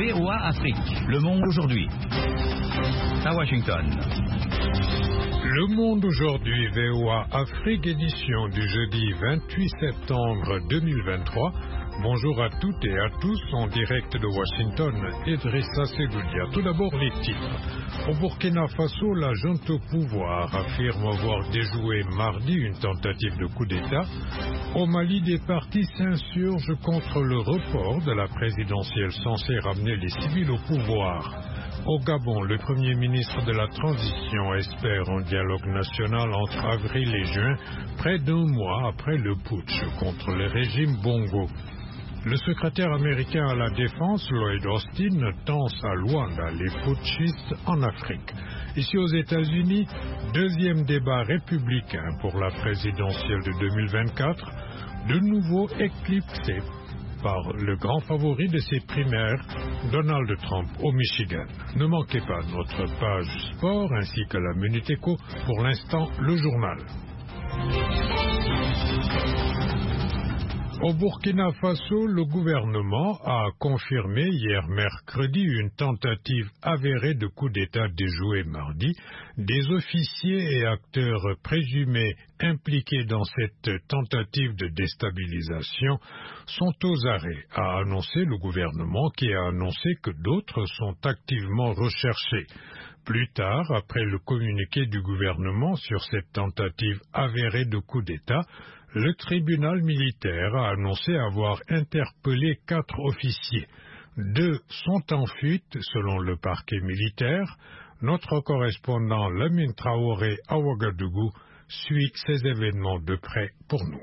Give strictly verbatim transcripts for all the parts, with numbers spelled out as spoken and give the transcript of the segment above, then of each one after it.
V O A Afrique, Le Monde aujourd'hui. À Washington. Le Monde aujourd'hui, V O A Afrique, édition du jeudi vingt-huit septembre deux mille vingt-trois. Bonjour à toutes et à tous, en direct de Washington, Idrissa Sedoudia. Tout d'abord les titres. Au Burkina Faso, la junte au pouvoir affirme avoir déjoué mardi une tentative de coup d'État. Au Mali, des partis s'insurgent contre le report de la présidentielle censée ramener les civils au pouvoir. Au Gabon, le Premier ministre de la Transition espère un dialogue national entre avril et juin, près d'un mois après le putsch contre le régime Bongo. Le secrétaire américain à la Défense, Lloyd Austin, tense à Luanda les putschistes en Afrique. Ici aux États-Unis, deuxième débat républicain pour la présidentielle de deux mille vingt-quatre, de nouveau éclipsé par le grand favori de ces primaires, Donald Trump au Michigan. Ne manquez pas notre page sport ainsi que la Minute Éco. Pour l'instant, le journal. Au Burkina Faso, le gouvernement a confirmé hier mercredi une tentative avérée de coup d'État déjoué mardi. Des officiers et acteurs présumés impliqués dans cette tentative de déstabilisation sont aux arrêts, a annoncé le gouvernement, qui a annoncé que d'autres sont activement recherchés. Plus tard, après le communiqué du gouvernement sur cette tentative avérée de coup d'État, le tribunal militaire a annoncé avoir interpellé quatre officiers. Deux sont en fuite, selon le parquet militaire. Notre correspondant Lamine Traoré à Ouagadougou suit ces événements de près pour nous.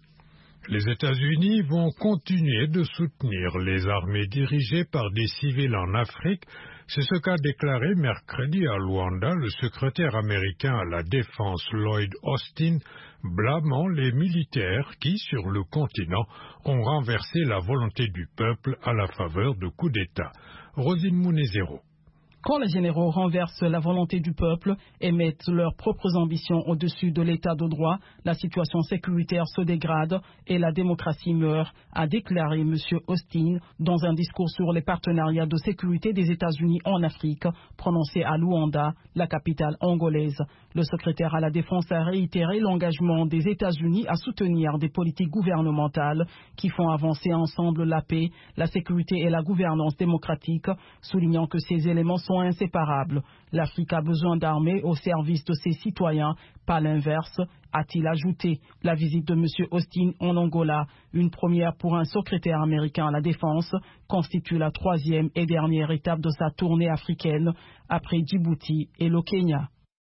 Les États-Unis vont continuer de soutenir les armées dirigées par des civils en Afrique. C'est ce qu'a déclaré mercredi à Luanda le secrétaire américain à la Défense Lloyd Austin, blâmant les militaires qui, sur le continent, ont renversé la volonté du peuple à la faveur de coups d'État. Rosine Mounezero. Quand les généraux renversent la volonté du peuple et mettent leurs propres ambitions au-dessus de l'état de droit, la situation sécuritaire se dégrade et la démocratie meurt, a déclaré M. Austin dans un discours sur les partenariats de sécurité des États-Unis en Afrique, prononcé à Luanda, la capitale angolaise. Le secrétaire à la Défense a réitéré l'engagement des États-Unis à soutenir des politiques gouvernementales qui font avancer ensemble la paix, la sécurité et la gouvernance démocratique, soulignant que ces éléments sont inséparables. L'Afrique a besoin d'armées au service de ses citoyens, pas l'inverse, a-t-il ajouté. La visite de M. Austin en Angola, une première pour un secrétaire américain à la Défense, constitue la troisième et dernière étape de sa tournée africaine, après Djibouti et le Kenya.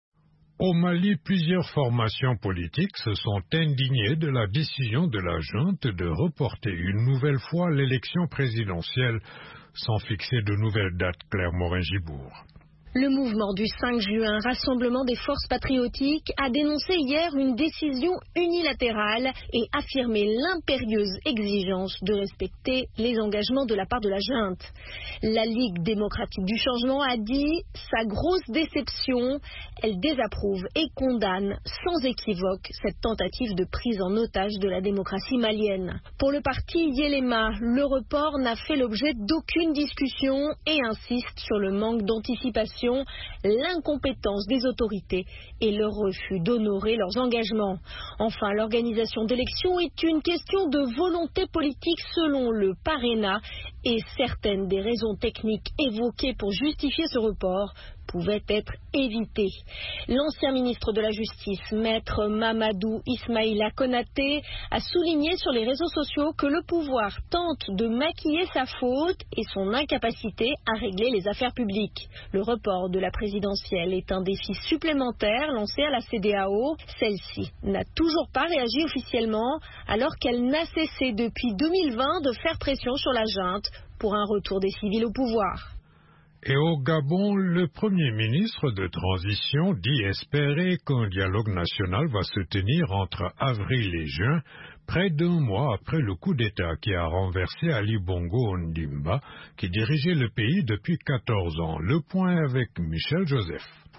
Au Mali, plusieurs formations politiques se sont indignées de la décision de la junte de reporter une nouvelle fois l'élection présidentielle sans fixer de nouvelles dates. Claire Morin-Gibourg. Le mouvement du cinq juin, Rassemblement des forces patriotiques, a dénoncé hier une décision unilatérale et affirmé l'impérieuse exigence de respecter les engagements de la part de la junte. La Ligue démocratique du changement a dit sa grosse déception. Elle désapprouve et condamne sans équivoque cette tentative de prise en otage de la démocratie malienne. Pour le parti Yelema, le report n'a fait l'objet d'aucune discussion et insiste sur le manque d'anticipation, l'incompétence des autorités et le refus d'honorer leurs engagements. Enfin, l'organisation d'élections est une question de volonté politique selon le Parena et certaines des raisons techniques évoquées pour justifier ce report pouvaient être évitées. L'ancien ministre de la Justice, maître Mamadou Ismaïla Konaté, a souligné sur les réseaux sociaux que le pouvoir tente de maquiller sa faute et son incapacité à régler les affaires publiques. Le report de la présidentielle est un défi supplémentaire lancé à la C E D E A O. Celle-ci n'a toujours pas réagi officiellement, alors qu'elle n'a cessé depuis deux mille vingt de faire pression sur la junte pour un retour des civils au pouvoir. Et au Gabon, le Premier ministre de transition dit espérer qu'un dialogue national va se tenir entre avril et juin, près d'un mois après le coup d'État qui a renversé Ali Bongo Ondimba, qui dirigeait le pays depuis quatorze ans. Le point avec Michel Joseph.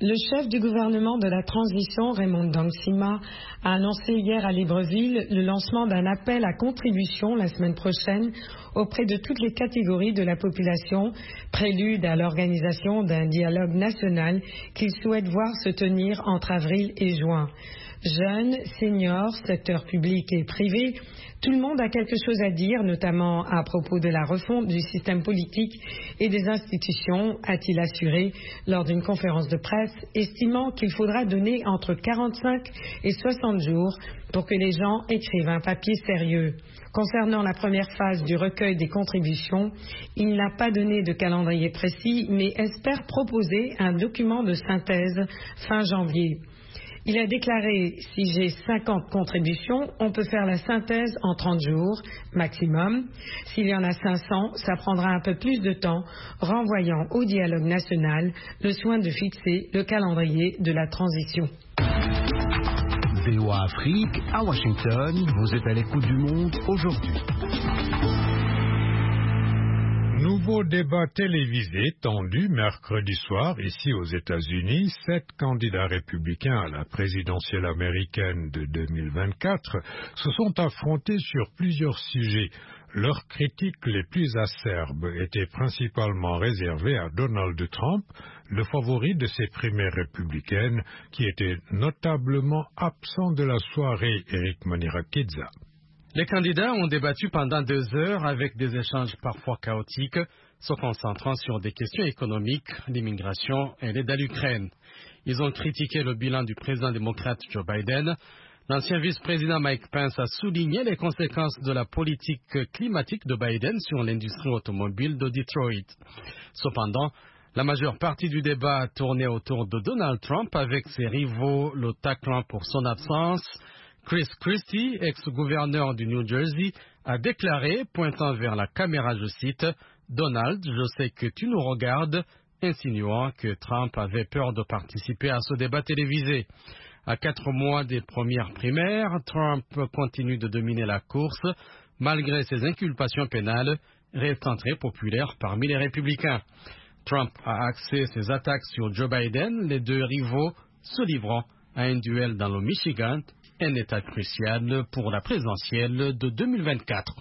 Le chef du gouvernement de la transition, Raymond Dongsima, a annoncé hier à Libreville le lancement d'un appel à contribution la semaine prochaine auprès de toutes les catégories de la population, prélude à l'organisation d'un dialogue national qu'il souhaite voir se tenir entre avril et juin. Jeunes, seniors, secteur public et privé, tout le monde a quelque chose à dire, notamment à propos de la refonte du système politique et des institutions, a-t-il assuré lors d'une conférence de presse, estimant qu'il faudra donner entre quarante-cinq et soixante jours pour que les gens écrivent un papier sérieux. Concernant la première phase du recueil des contributions, il n'a pas donné de calendrier précis, mais espère proposer un document de synthèse fin janvier. Il a déclaré « Si j'ai cinquante contributions, on peut faire la synthèse en trente jours maximum. S'il y en a cinq cents, ça prendra un peu plus de temps, renvoyant au dialogue national le soin de fixer le calendrier de la transition. » V O A Afrique, à Washington, vous êtes à l'écoute du monde aujourd'hui. Nouveau débat télévisé tendu mercredi soir ici aux États-Unis. Sept candidats républicains à la présidentielle américaine de deux mille vingt-quatre se sont affrontés sur plusieurs sujets. Leurs critiques les plus acerbes étaient principalement réservées à Donald Trump, le favori de ces primaires républicaines, qui était notablement absent de la soirée. Eric Manirakidza. Les candidats ont débattu pendant deux heures avec des échanges parfois chaotiques, se concentrant sur des questions économiques, l'immigration et l'aide à l'Ukraine. Ils ont critiqué le bilan du président démocrate Joe Biden. L'ancien vice-président Mike Pence a souligné les conséquences de la politique climatique de Biden sur l'industrie automobile de Detroit. Cependant, la majeure partie du débat tournait autour de Donald Trump avec ses rivaux le taclant pour son absence. Chris Christie, ex-gouverneur du New Jersey, a déclaré, pointant vers la caméra, je cite, « Donald, je sais que tu nous regardes », insinuant que Trump avait peur de participer à ce débat télévisé. À quatre mois des premières primaires, Trump continue de dominer la course, malgré ses inculpations pénales, restant très populaire parmi les républicains. Trump a axé ses attaques sur Joe Biden, les deux rivaux se livrant à un duel dans le Michigan, un état crucial pour la présidentielle de deux mille vingt-quatre.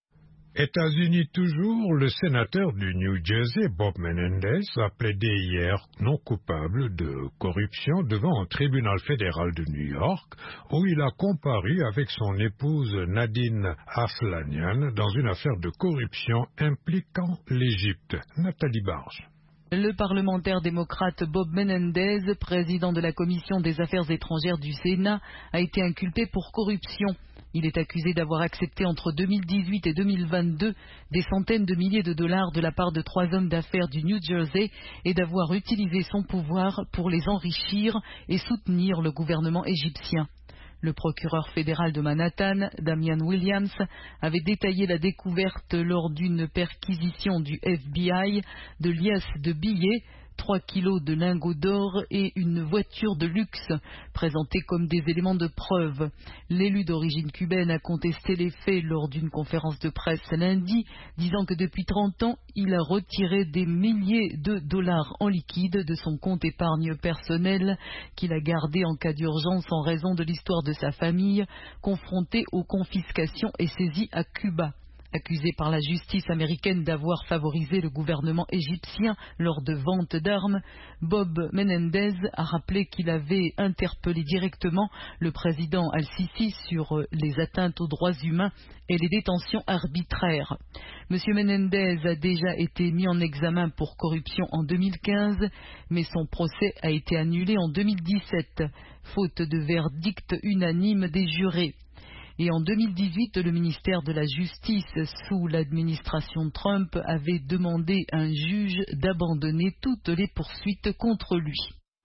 États-Unis toujours, le sénateur du New Jersey, Bob Menendez, a plaidé hier non coupable de corruption devant un tribunal fédéral de New York, où il a comparu avec son épouse Nadine Arslanian dans une affaire de corruption impliquant l'Égypte. Nathalie Barge. Le parlementaire démocrate Bob Menendez, président de la Commission des Affaires étrangères du Sénat, a été inculpé pour corruption. Il est accusé d'avoir accepté entre deux mille dix-huit et deux mille vingt-deux des centaines de milliers de dollars de la part de trois hommes d'affaires du New Jersey et d'avoir utilisé son pouvoir pour les enrichir et soutenir le gouvernement égyptien. Le procureur fédéral de Manhattan, Damian Williams, avait détaillé la découverte lors d'une perquisition du F B I de liasses de billets, trois kilos de lingots d'or et une voiture de luxe, présentés comme des éléments de preuve. L'élu d'origine cubaine a contesté les faits lors d'une conférence de presse lundi, disant que depuis trente ans, il a retiré des milliers de dollars en liquide de son compte épargne personnel qu'il a gardé en cas d'urgence en raison de l'histoire de sa famille, confrontée aux confiscations et saisies à Cuba. Accusé par la justice américaine d'avoir favorisé le gouvernement égyptien lors de ventes d'armes, Bob Menendez a rappelé qu'il avait interpellé directement le président Al-Sisi sur les atteintes aux droits humains et les détentions arbitraires. M. Menendez a déjà été mis en examen pour corruption en deux mille quinze, mais son procès a été annulé en deux mille dix-sept, faute de verdict unanime des jurés. Et en deux mille dix-huit, le ministère de la Justice, sous l'administration Trump, avait demandé à un juge d'abandonner toutes les poursuites contre lui.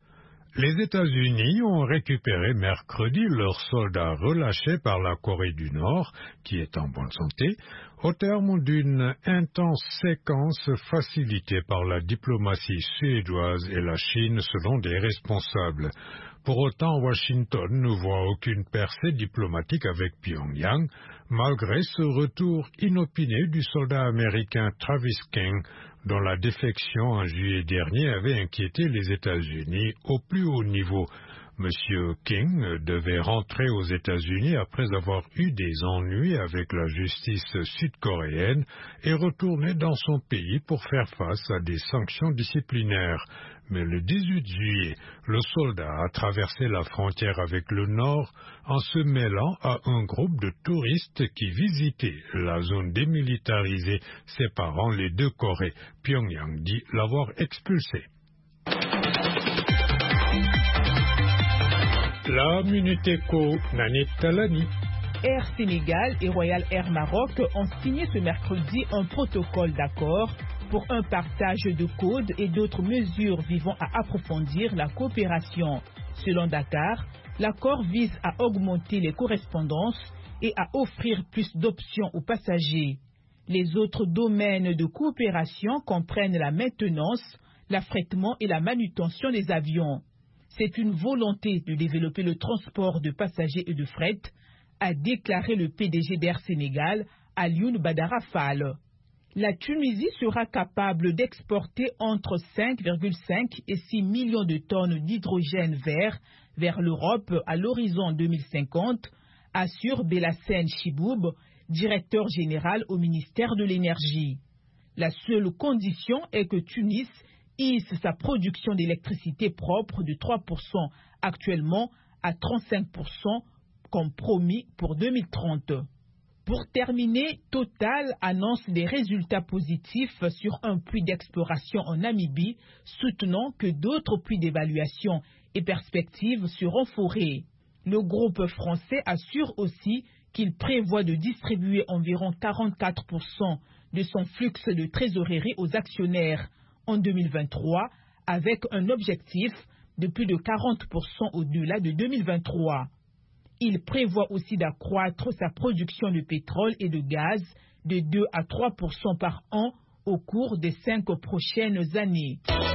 Les États-Unis ont récupéré mercredi leurs soldats relâchés par la Corée du Nord, qui est en bonne santé, au terme d'une intense séquence facilitée par la diplomatie suédoise et la Chine selon des responsables. Pour autant, Washington ne voit aucune percée diplomatique avec Pyongyang, malgré ce retour inopiné du soldat américain Travis King dont la défection en juillet dernier avait inquiété les États-Unis au plus haut niveau. Monsieur King devait rentrer aux États-Unis après avoir eu des ennuis avec la justice sud-coréenne et retourner dans son pays pour faire face à des sanctions disciplinaires. Mais le dix-huit juillet, le soldat a traversé la frontière avec le Nord en se mêlant à un groupe de touristes qui visitaient la zone démilitarisée séparant les deux Corées. Pyongyang dit l'avoir expulsé. La Minute Éco, Nanit Talani. Air Sénégal et Royal Air Maroc ont signé ce mercredi un protocole d'accord pour un partage de codes et d'autres mesures visant à approfondir la coopération. Selon Dakar, l'accord vise à augmenter les correspondances et à offrir plus d'options aux passagers. Les autres domaines de coopération comprennent la maintenance, l'affrètement et la manutention des avions. C'est une volonté de développer le transport de passagers et de fret, a déclaré le P D G d'Air Sénégal, Alioune Badara Fall. La Tunisie sera capable d'exporter entre cinq virgule cinq et six millions de tonnes d'hydrogène vert vers l'Europe à l'horizon deux mille cinquante, assure Belassène Chiboub, directeur général au ministère de l'Énergie. La seule condition est que Tunis hisse sa production d'électricité propre de trois pour cent actuellement à trente-cinq pour cent comme promis pour deux mille trente. Pour terminer, Total annonce des résultats positifs sur un puits d'exploration en Namibie, soutenant que d'autres puits d'évaluation et perspectives seront forés. Le groupe français assure aussi qu'il prévoit de distribuer environ quarante-quatre pour cent de son flux de trésorerie aux actionnaires en deux mille vingt-trois, avec un objectif de plus de quarante pour cent au-delà de deux mille vingt-trois. Il prévoit aussi d'accroître sa production de pétrole et de gaz de deux à trois pour cent par an au cours des cinq prochaines années.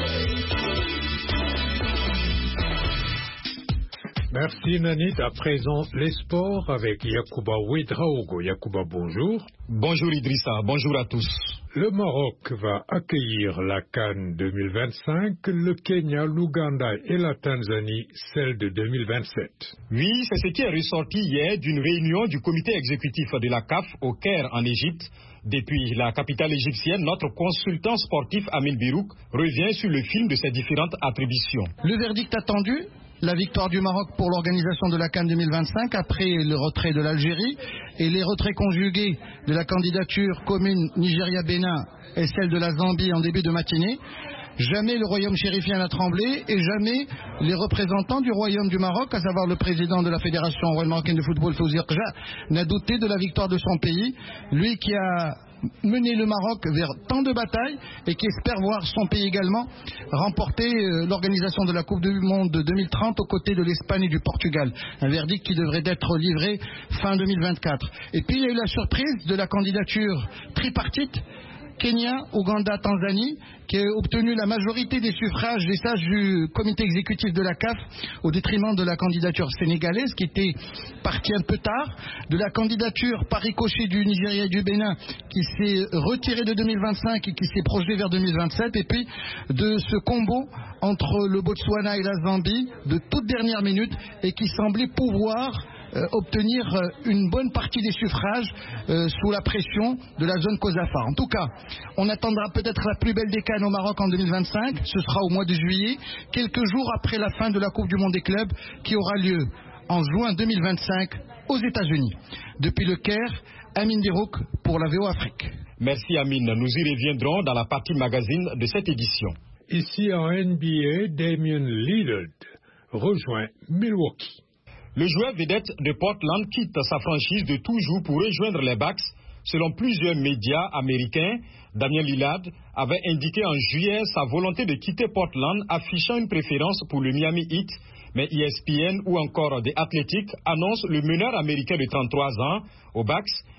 Merci Nanit. À présent, les sports avec Yacouba Ouedraogo. Yacouba, bonjour. Bonjour Idrissa, bonjour à tous. Le Maroc va accueillir la CAN deux mille vingt-cinq, le Kenya, l'Ouganda et la Tanzanie, celle de deux mille vingt-sept. Oui, c'est ce qui est ressorti hier d'une réunion du comité exécutif de la C A F au Caire en Égypte. Depuis la capitale égyptienne, notre consultant sportif Amil Birouk revient sur le film de ces différentes attributions. Le verdict attendu, la victoire du Maroc pour l'organisation de la CAN deux mille vingt-cinc après le retrait de l'Algérie et les retraits conjugués de la candidature commune Nigeria-Bénin et celle de la Zambie en début de matinée. Jamais le royaume chérifien n'a tremblé et jamais les représentants du royaume du Maroc, à savoir le président de la Fédération royale marocaine de football, Fawzi Rja, n'a douté de la victoire de son pays. Lui qui a mené le Maroc vers tant de batailles et qui espère voir son pays également remporter euh, l'organisation de la Coupe du Monde de deux mille trente aux côtés de l'Espagne et du Portugal. Un verdict qui devrait être livré fin deux mille vingt-quatre. Et puis il y a eu la surprise de la candidature tripartite Kenya, Ouganda, Tanzanie, qui a obtenu la majorité des suffrages des sages du comité exécutif de la C A F au détriment de la candidature sénégalaise qui était partie un peu tard, de la candidature par ricochet du Nigeria et du Bénin qui s'est retirée de deux mille vingt-cinq et qui s'est projetée vers deux mille vingt-sept, et puis de ce combo entre le Botswana et la Zambie de toute dernière minute et qui semblait pouvoir Euh, obtenir euh, une bonne partie des suffrages euh, sous la pression de la zone COSAFA. En tout cas, on attendra peut-être la plus belle des CAN au Maroc en deux mille vingt-cinq. Ce sera au mois de juillet, quelques jours après la fin de la Coupe du Monde des clubs qui aura lieu en juin deux mille vingt-cinq aux États-Unis. Depuis le Caire, Amine Birouk pour la V O Afrique. Merci Amine. Nous y reviendrons dans la partie magazine de cette édition. Ici en N B A, Damian Lillard rejoint Milwaukee. Le joueur vedette de Portland quitte sa franchise de toujours pour rejoindre les Bucks. Selon plusieurs médias américains, Damian Lillard avait indiqué en juillet sa volonté de quitter Portland, affichant une préférence pour le Miami Heat. Mais E S P N ou encore The Athletic annoncent le meneur américain de trente-trois ans aux Bucks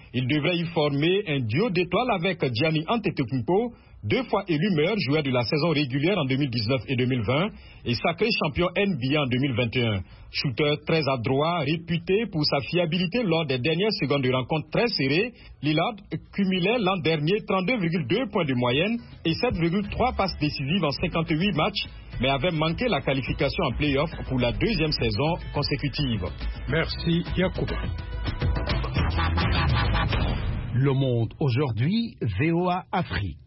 Il devrait y former un duo d'étoiles avec Gianni Antetokounmpo, deux fois élu meilleur joueur de la saison régulière en deux mille dix-neuf et deux mille vingt et sacré champion N B A en deux mille vingt et un. Shooter très adroit, réputé pour sa fiabilité lors des dernières secondes de rencontres très serrées, Lillard cumulait l'an dernier trente-deux virgule deux points de moyenne et sept virgule trois passes décisives en cinquante-huit matchs, mais avait manqué la qualification en play-off pour la deuxième saison consécutive. Merci Yacouba. Le Monde aujourd'hui, V O A Afrique.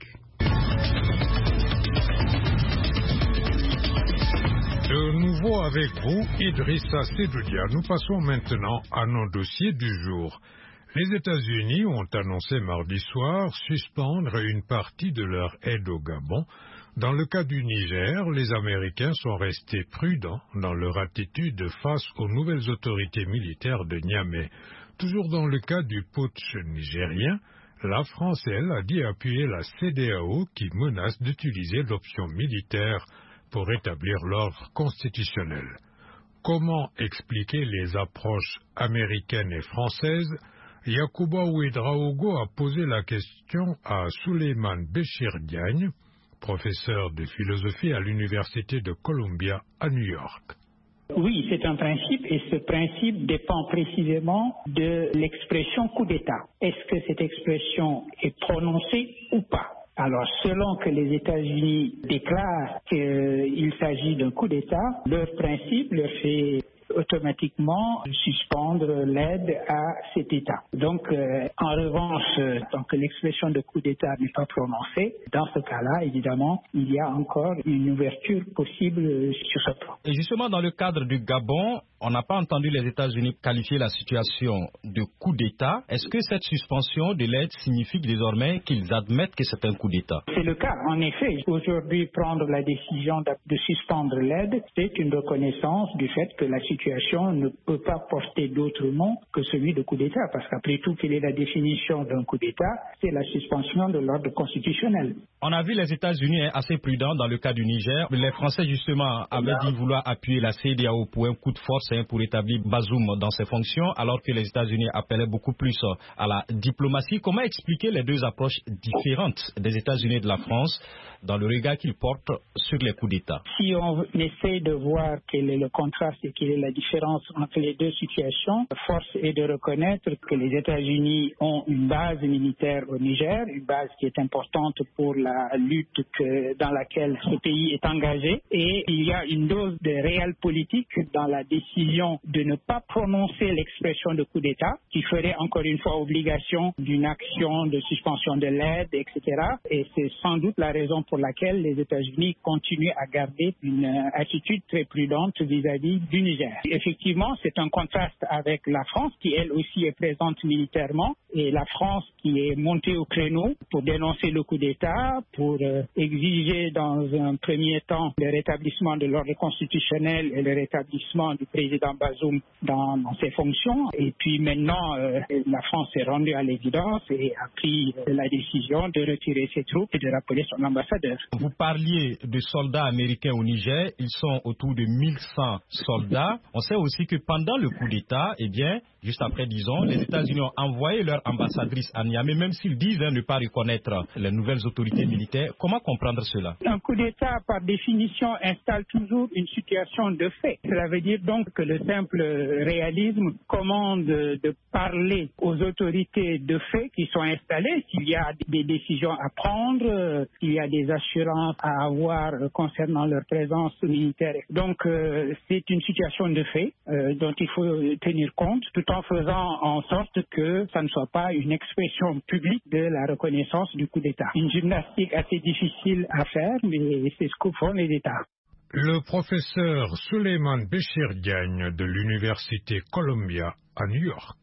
De nouveau avec vous, Idrissa Sedoudia. Nous passons maintenant à nos dossiers du jour. Les États-Unis ont annoncé mardi soir suspendre une partie de leur aide au Gabon. Dans le cas du Niger, les Américains sont restés prudents dans leur attitude face aux nouvelles autorités militaires de Niamey. Toujours dans le cas du putsch nigérien, la France, elle, a dit appuyer la C D A O qui menace d'utiliser l'option militaire pour rétablir l'ordre constitutionnel. Comment expliquer les approches américaines et françaises? Yacouba Ouedraogo a posé la question à Souleymane Béchir Diagne, professeur de philosophie à l'Université de Columbia à New York. Oui, c'est un principe et ce principe dépend précisément de l'expression coup d'État. Est-ce que cette expression est prononcée ou pas? Alors, selon que les États-Unis déclarent qu'il s'agit d'un coup d'État, leur principe leur fait automatiquement suspendre l'aide à cet État. Donc, euh, en revanche, euh, tant que l'expression de coup d'État n'est pas prononcée, dans ce cas-là, évidemment, il y a encore une ouverture possible euh, sur ce plan. Et justement, dans le cadre du Gabon, on n'a pas entendu les États-Unis qualifier la situation de coup d'État. Est-ce que cette suspension de l'aide signifie désormais qu'ils admettent que c'est un coup d'État? C'est le cas, en effet. Aujourd'hui, prendre la décision de, de suspendre l'aide, c'est une reconnaissance du fait que la situation ne peut pas porter d'autre nom que celui de coup d'État, parce qu'après tout, quelle est la définition d'un coup d'État? C'est la suspension de l'ordre constitutionnel. On a vu les États-Unis assez prudents dans le cas du Niger. Les Français, justement, avaient dit vouloir appuyer la C D A O pour un coup de force hein, pour établir Bazoum dans ses fonctions, alors que les États-Unis appelaient beaucoup plus à la diplomatie. Comment expliquer les deux approches différentes des États-Unis et de la France dans le regard qu'ils portent sur les coups d'État? Si on essaie de voir quel est le contraste et quelle est la différence entre les deux situations, force est de reconnaître que les États-Unis ont une base militaire au Niger, une base qui est importante pour la lutte que, dans laquelle ce pays est engagé, et il y a une dose de réel politique dans la décision de ne pas prononcer l'expression de coup d'État, qui ferait encore une fois obligation d'une action de suspension de l'aide, et cetera. Et c'est sans doute la raison pour laquelle les États-Unis continuent à garder une attitude très prudente vis-à-vis du Niger. Effectivement, c'est un contraste avec la France qui, elle aussi, est présente militairement, et la France qui est montée au créneau pour dénoncer le coup d'État, pour euh, exiger dans un premier temps le rétablissement de l'ordre constitutionnel et le rétablissement du président Bazoum dans, dans ses fonctions. Et puis maintenant, euh, la France est rendue à l'évidence et a pris euh, la décision de retirer ses troupes et de rappeler son ambassadeur. Vous parliez de soldats américains au Niger, ils sont autour de mille cent soldats. On sait aussi que pendant le coup d'État, eh bien, juste après, disons, les États-Unis ont envoyé leur ambassadrice à Niamey, même s'ils disent hein, ne pas reconnaître les nouvelles autorités militaires. Comment comprendre cela? Un coup d'État, par définition, installe toujours une situation de fait. Cela veut dire donc que le simple réalisme commande de parler aux autorités de fait qui sont installées, s'il y a des décisions à prendre, s'il y a des assurances à avoir concernant leur présence militaire. Donc, euh, c'est une situation de fait euh, dont il faut tenir compte, tout en faisant en sorte que ça ne soit pas une expression publique de la reconnaissance du coup d'État. Une gymnastique assez difficile à faire, mais c'est ce que font les États. Le professeur Souleymane Béchir Diagne de l'Université Columbia à New York.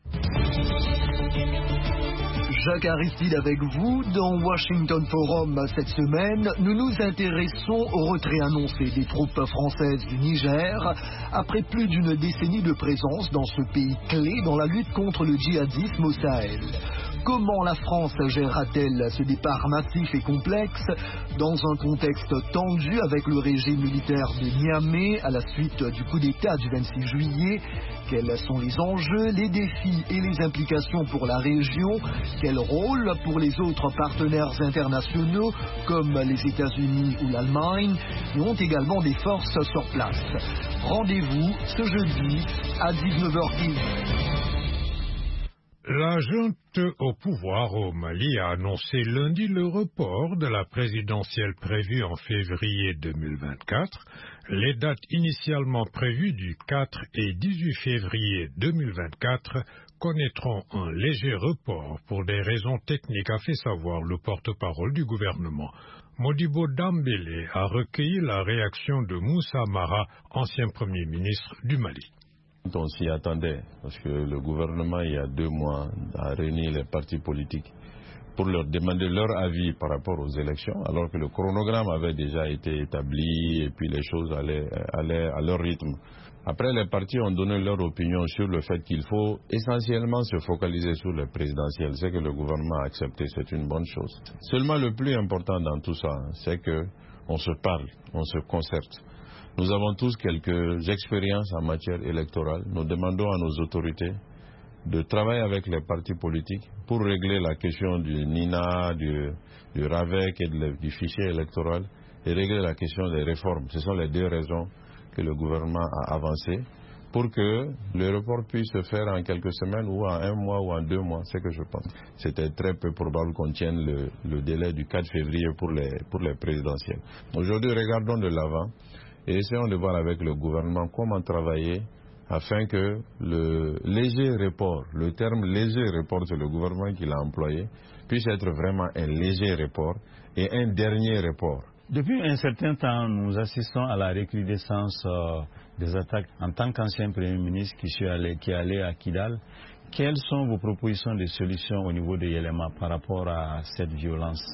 Jacques Aristide avec vous. Dans Washington Forum cette semaine, nous nous intéressons au retrait annoncé des troupes françaises du Niger après plus d'une décennie de présence dans ce pays clé dans la lutte contre le djihadisme au Sahel. Comment la France gérera-t-elle ce départ massif et complexe dans un contexte tendu avec le régime militaire de Niamey à la suite du coup d'État du vingt-six juillet? Quels sont les enjeux, les défis et les implications pour la région? Quel rôle pour les autres partenaires internationaux comme les États-Unis ou l'Allemagne, qui ont également des forces sur place? Rendez-vous ce jeudi à dix-neuf heures dix. La junte au pouvoir au Mali a annoncé lundi le report de la présidentielle prévue en février deux mille vingt-quatre. Les dates initialement prévues du quatre et dix-huit février deux mille vingt-quatre connaîtront un léger report pour des raisons techniques, a fait savoir le porte-parole du gouvernement. Modibo Dambélé a recueilli la réaction de Moussa Mara, ancien Premier ministre du Mali. On s'y attendait, parce que le gouvernement, il y a deux mois, a réuni les partis politiques pour leur demander leur avis par rapport aux élections, alors que le chronogramme avait déjà été établi et puis les choses allaient, allaient à leur rythme. Après, les partis ont donné leur opinion sur le fait qu'il faut essentiellement se focaliser sur le présidentiel. C'est que le gouvernement a accepté, c'est une bonne chose. Seulement, le plus important dans tout ça, c'est qu'on se parle, on se concerte. Nous avons tous quelques expériences en matière électorale. Nous demandons à nos autorités de travailler avec les partis politiques pour régler la question du N I N A, du, du RAVEC et de, du fichier électoral et régler la question des réformes. Ce sont les deux raisons que le gouvernement a avancées pour que le report puisse se faire en quelques semaines ou en un mois ou en deux mois, c'est ce que je pense. C'était très peu probable qu'on tienne le, le délai du quatre février pour les, pour les présidentielles. Aujourd'hui, regardons de l'avant. Et essayons de voir avec le gouvernement comment travailler afin que le léger report, le terme léger report, c'est le gouvernement qui l'a employé, puisse être vraiment un léger report et un dernier report. Depuis un certain temps, nous assistons à la recrudescence euh, des attaques. En tant qu'ancien Premier ministre qui, suis allé, qui est allé à Kidal, quelles sont vos propositions de solutions au niveau de Yelema par rapport à cette violence?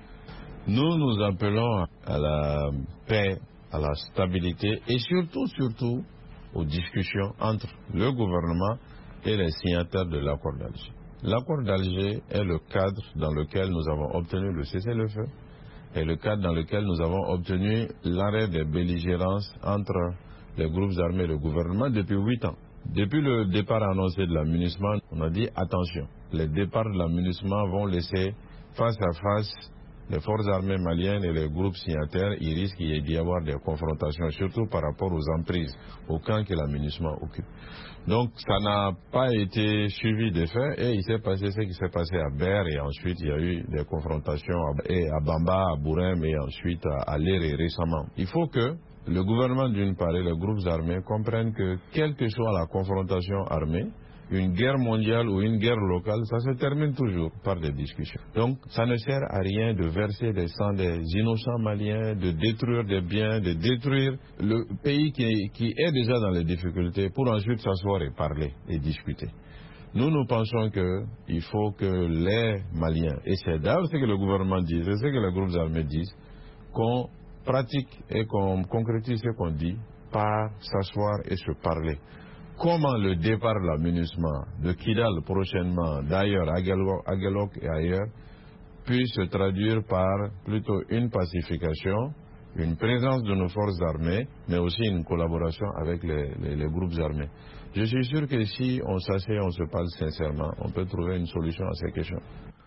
Nous, nous appelons à la paix, à la stabilité et surtout, surtout aux discussions entre le gouvernement et les signataires de l'accord d'Alger. L'accord d'Alger est le cadre dans lequel nous avons obtenu le cessez-le-feu et le cadre dans lequel nous avons obtenu l'arrêt des belligérances entre les groupes armés et le gouvernement depuis huit ans. Depuis le départ annoncé de la MINUSMA, on a dit attention, les départs de la MINUSMA vont laisser face à face les forces armées maliennes et les groupes signataires. Il risque d'y avoir des confrontations, surtout par rapport aux emprises, au camp que la MINUSMA occupe. Donc ça n'a pas été suivi des faits et il s'est passé ce qui s'est passé à Ber et ensuite il y a eu des confrontations à, et à Bamba, à Bourem et ensuite à, à Léré récemment. Il faut que le gouvernement d'une part et les groupes armés comprennent que quelle que soit la confrontation armée, une guerre mondiale ou une guerre locale, ça se termine toujours par des discussions. Donc, ça ne sert à rien de verser des sangs des innocents maliens, de détruire des biens, de détruire le pays qui est, qui est déjà dans les difficultés pour ensuite s'asseoir et parler et discuter. Nous, nous pensons qu'il faut que les Maliens, et c'est d'ailleurs ce que le gouvernement dit, c'est ce que les groupes armés disent, qu'on pratique et qu'on concrétise ce qu'on dit par s'asseoir et se parler. Comment le départ de la MINUSMA, de Kidal prochainement, d'ailleurs à Guelok et ailleurs, puisse se traduire par plutôt une pacification, une présence de nos forces armées, mais aussi une collaboration avec les, les, les groupes armés. Je suis sûr que si on s'assied, on se parle sincèrement, on peut trouver une solution à ces questions.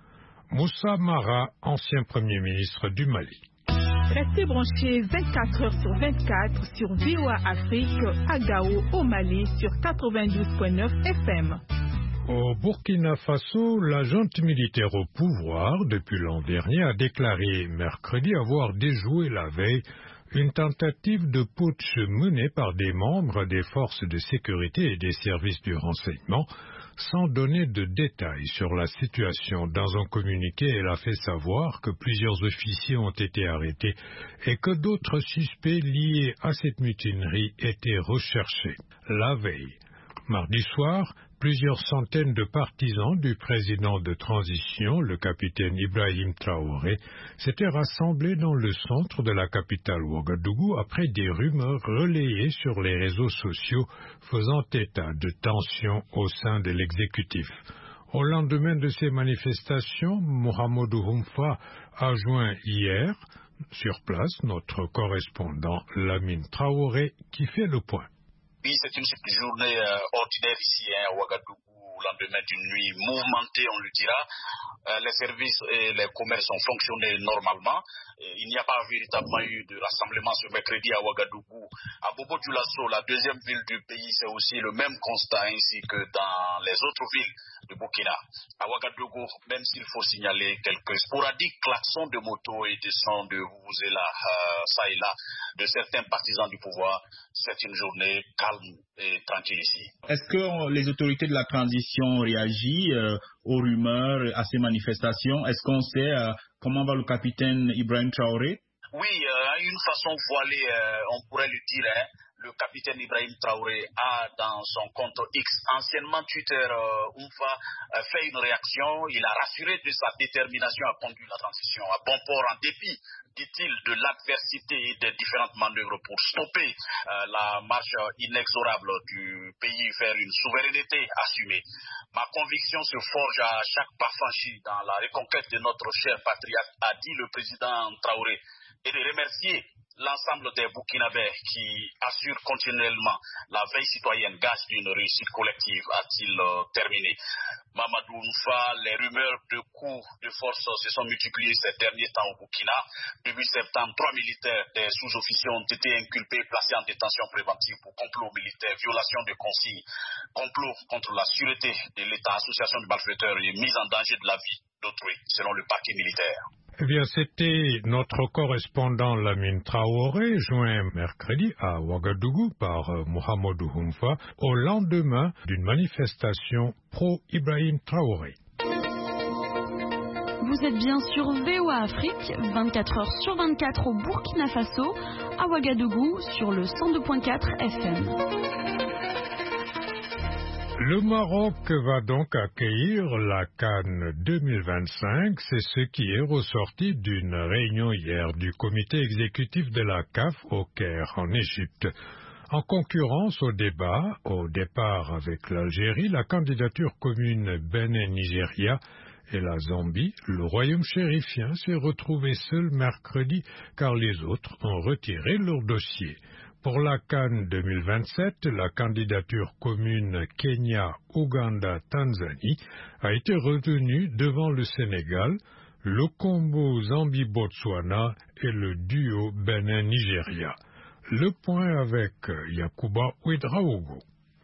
Moussa Mara, ancien Premier ministre du Mali. Restez branchés vingt-quatre heures sur vingt-quatre sur V O A Afrique à Gao, au Mali, sur quatre-vingt-douze virgule neuf F M. Au Burkina Faso, la junte militaire au pouvoir, depuis l'an dernier, a déclaré mercredi avoir déjoué la veille une tentative de putsch menée par des membres des forces de sécurité et des services du renseignement, sans donner de détails sur la situation. Dans un communiqué, elle a fait savoir que plusieurs officiers ont été arrêtés et que d'autres suspects liés à cette mutinerie étaient recherchés. La veille, mardi soir, plusieurs centaines de partisans du président de transition, le capitaine Ibrahim Traoré, s'étaient rassemblés dans le centre de la capitale Ouagadougou après des rumeurs relayées sur les réseaux sociaux faisant état de tensions au sein de l'exécutif. Au lendemain de ces manifestations, Mohamedou Humfa a joint hier, sur place, notre correspondant Lamine Traoré, qui fait le point. Oui, c'est une journée euh, ordinaire ici hein, à Ouagadougou, au lendemain d'une nuit mouvementée, on le dira. Euh, les services et les commerces ont fonctionné normalement. Et il n'y a pas véritablement eu de rassemblement ce mercredi à Ouagadougou. À Bobo-Dioulasso, la deuxième ville du pays, c'est aussi le même constat ainsi que dans les autres villes de Burkina. À Ouagadougou, même s'il faut signaler quelques sporadiques klaxons de moto et de sons de vuvuzela, euh, ça et là, de certains partisans du pouvoir, c'est une journée calme et tranquille ici. Est-ce que les autorités de la transition réagissent euh, aux rumeurs, à ces manifestations? Est-ce qu'on sait euh, comment va le capitaine Ibrahim Traoré? Oui, euh, une façon voilée, euh, on pourrait le dire, hein. Le capitaine Ibrahim Traoré a dans son compte X, anciennement Twitter, euh, Umfa, euh, fait une réaction. Il a rassuré de sa détermination à conduire la transition à bon port en dépit, dit-il, de l'adversité et des différentes manœuvres pour stopper euh, la marche inexorable du pays vers une souveraineté assumée. Ma conviction se forge à chaque pas franchi dans la reconquête de notre cher patrie, a dit le président Traoré, et de remercier l'ensemble des Burkinabés qui assurent continuellement la veille citoyenne, gage d'une réussite collective, a-t-il euh, terminé. Mamadou Umfa, les rumeurs de coups de force se sont multipliées ces derniers temps au Burkina. Début septembre, trois militaires des sous-officiers ont été inculpés, placés en détention préventive pour complot militaire, violation de consignes, complot contre la sûreté de l'État, association de malfaiteurs et mise en danger de la vie d'autrui, selon le parquet militaire. Eh bien, c'était notre correspondant Lamine Traoré, joint mercredi à Ouagadougou par euh, Mohamedou Humfa, au lendemain d'une manifestation pro-Ibrahim Traoré. Vous êtes bien sur V O A Afrique, vingt-quatre heures sur vingt-quatre au Burkina Faso, à Ouagadougou, sur le cent deux virgule quatre F M. Le Maroc va donc accueillir la CAN deux mille vingt-cinq, c'est ce qui est ressorti d'une réunion hier du comité exécutif de la C A F au Caire, en Égypte. En concurrence au débat, au départ avec l'Algérie, la candidature commune Bénin-Nigeria et la Zambie, le royaume chérifien s'est retrouvé seul mercredi car les autres ont retiré leur dossier. Pour la CAN deux mille vingt-sept, la candidature commune Kenya-Ouganda-Tanzanie a été retenue devant le Sénégal, le combo Zambie-Botswana et le duo Bénin-Nigeria. Le point avec Yacouba Ouedraogo.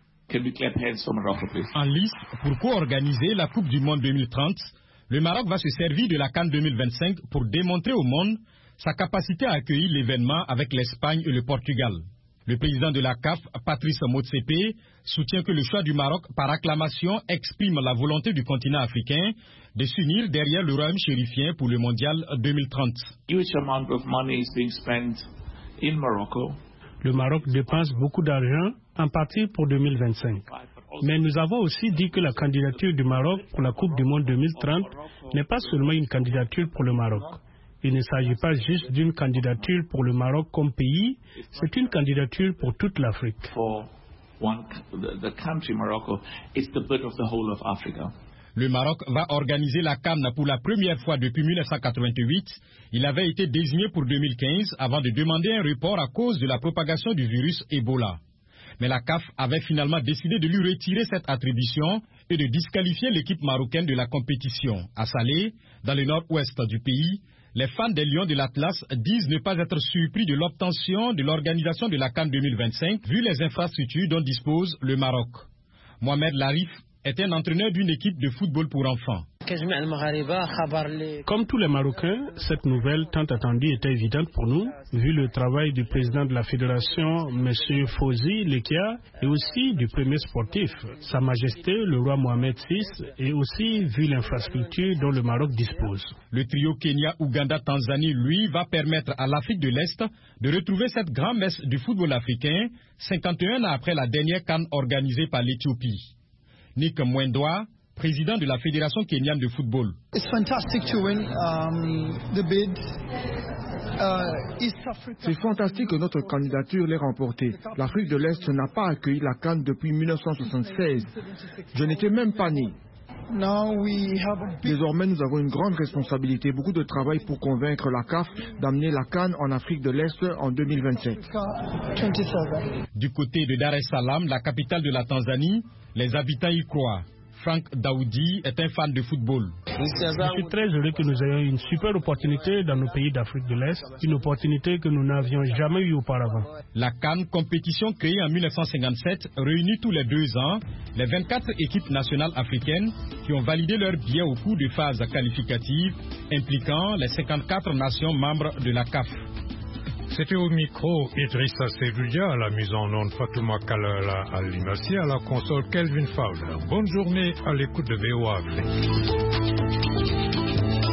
En lice pour co-organiser la Coupe du Monde deux mille trente, le Maroc va se servir de la CAN deux mille vingt-cinq pour démontrer au monde sa capacité à accueillir l'événement avec l'Espagne et le Portugal. Le président de la C A F, Patrice Motsepe, soutient que le choix du Maroc par acclamation exprime la volonté du continent africain de s'unir derrière le royaume chérifien pour le mondial deux mille trente. Le Maroc dépense beaucoup d'argent, en partie pour deux mille vingt-cinq. Mais nous avons aussi dit que la candidature du Maroc pour la Coupe du Monde deux mille trente n'est pas seulement une candidature pour le Maroc. Il ne s'agit pas juste d'une candidature pour le Maroc comme pays, c'est une candidature pour toute l'Afrique. Le Maroc va organiser la CAN pour la première fois depuis mille neuf cent quatre-vingt-huit. Il avait été désigné pour deux mille quinze avant de demander un report à cause de la propagation du virus Ebola. Mais la C A F avait finalement décidé de lui retirer cette attribution et de disqualifier l'équipe marocaine de la compétition. À Salé, dans le nord-ouest du pays, les fans des Lions de l'Atlas disent ne pas être surpris de l'obtention de l'organisation de la CAN deux mille vingt-cinq vu les infrastructures dont dispose le Maroc. Mohamed Larif est un entraîneur d'une équipe de football pour enfants. Comme tous les Marocains, cette nouvelle tant attendue était évidente pour nous, vu le travail du président de la fédération, M. Fauzi Lekia, et aussi du premier sportif, Sa Majesté le roi Mohamed six, et aussi vu l'infrastructure dont le Maroc dispose. Le trio Kenya-Ouganda-Tanzanie, lui, va permettre à l'Afrique de l'Est de retrouver cette grand-messe du football africain, cinquante et un ans après la dernière CAN organisée par l'Éthiopie. Nick Mwendwa, président de la Fédération kenyane de football. C'est fantastique que notre candidature l'ait remportée. L'Afrique de l'Est n'a pas accueilli la CAN depuis mille neuf cent soixante-seize. Je n'étais même pas né. Désormais, nous avons une grande responsabilité, beaucoup de travail pour convaincre la C A F d'amener la CAN en Afrique de l'Est en deux mille vingt-sept. Du côté de Dar es Salaam, la capitale de la Tanzanie, les habitants y croient. Frank Daoudi est un fan de football. Je suis très heureux que nous ayons une super opportunité dans nos pays d'Afrique de l'Est, une opportunité que nous n'avions jamais eue auparavant. La CAN, compétition créée en mille neuf cent cinquante-sept, réunit tous les deux ans les vingt-quatre équipes nationales africaines qui ont validé leur billet au cours de phases qualificatives impliquant les cinquante-quatre nations membres de la C A F. C'était au micro Idrissa Seloudia, à la mise en onde Fatouma Kalala Alimassi, à la console Kelvin Fowler. Bonne journée à l'écoute de V O A Afrique.